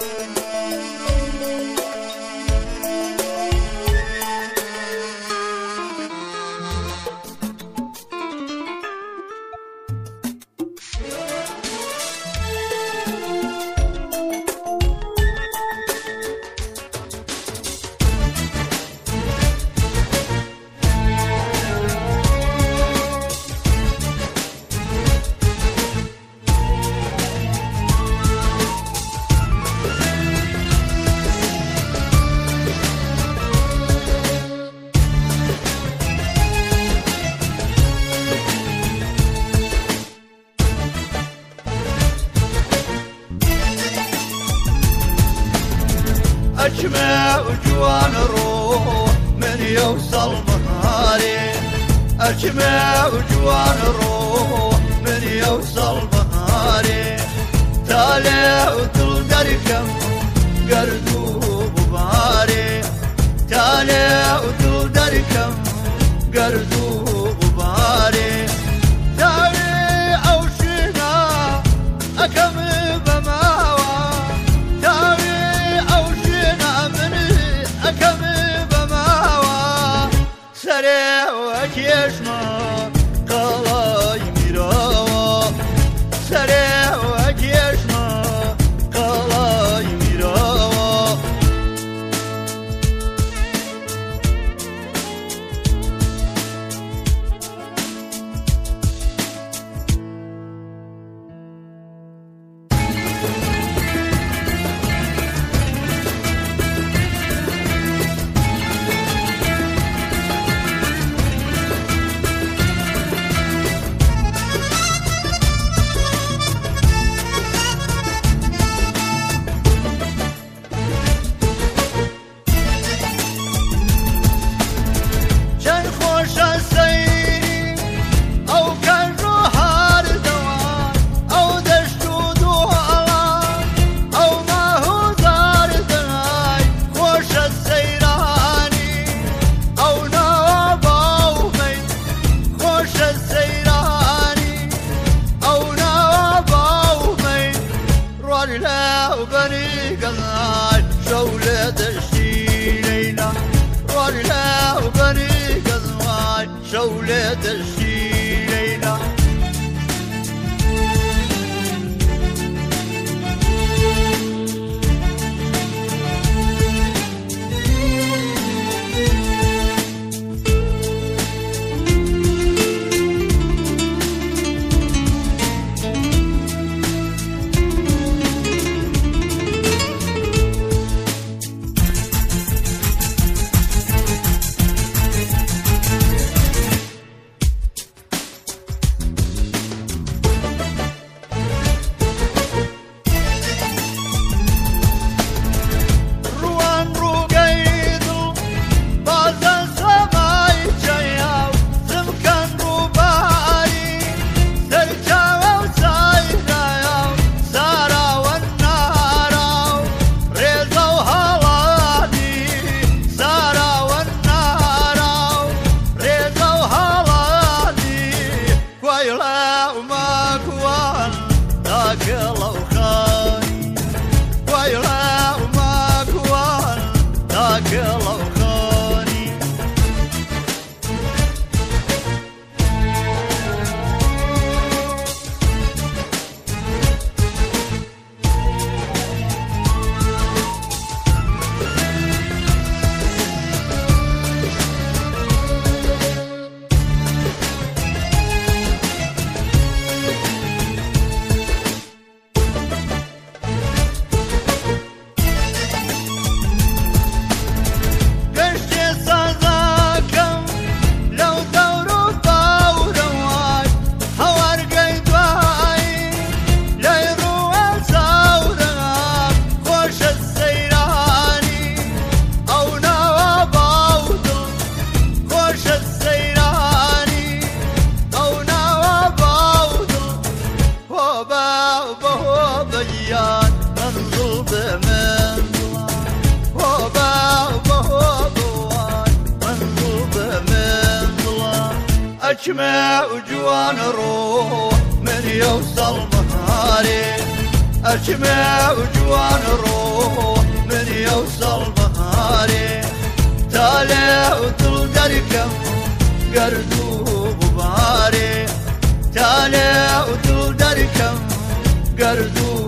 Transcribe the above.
أجمع وجوان روح من يوصل مهاري، أجمع وجوان روح من يوصل مهاري، طالع وكل دركم قردوب باري، طالع وكل دركم قردوب باري، تاري أو شنا أكم بماوى، تاري أو شنا مني أكم بماوى، سريع وكيشما قلاي ميراوى، سريع وكيشما قلاي ميراوى. وبني قضاي شولة الشيلينا، رجلا وبني قضاي شولة الشيلينا. أجمع وجوان روح من يوصل مهاري، أجمع وجوان روح نروح من يوصل بهاري طالع وطول دركم قرد وغباري طالع وطول دركم قرد